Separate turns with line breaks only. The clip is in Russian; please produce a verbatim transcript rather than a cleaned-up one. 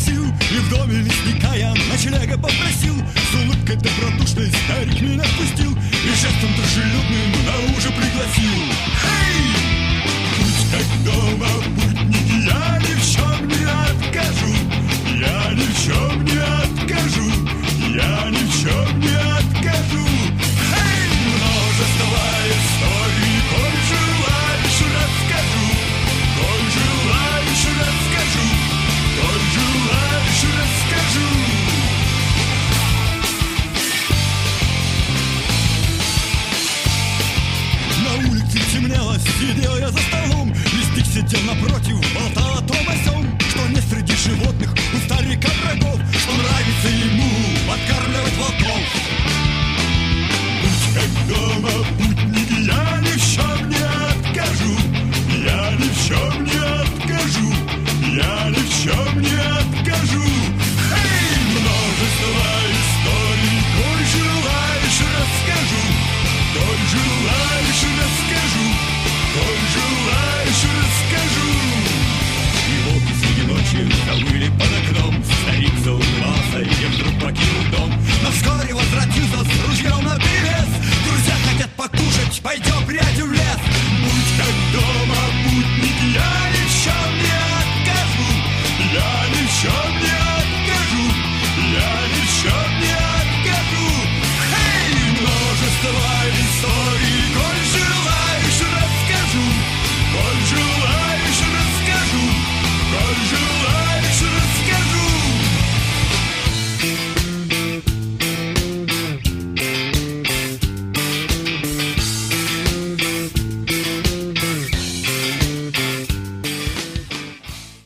пригласил, и в доме лесника я ночлега попросил. С улыбкой добродушной старик меня впустил и жестом дружелюбным на ужин пригласил. Эй! Будь как дома, путники, я ни в чем не откажу, я ни в чем не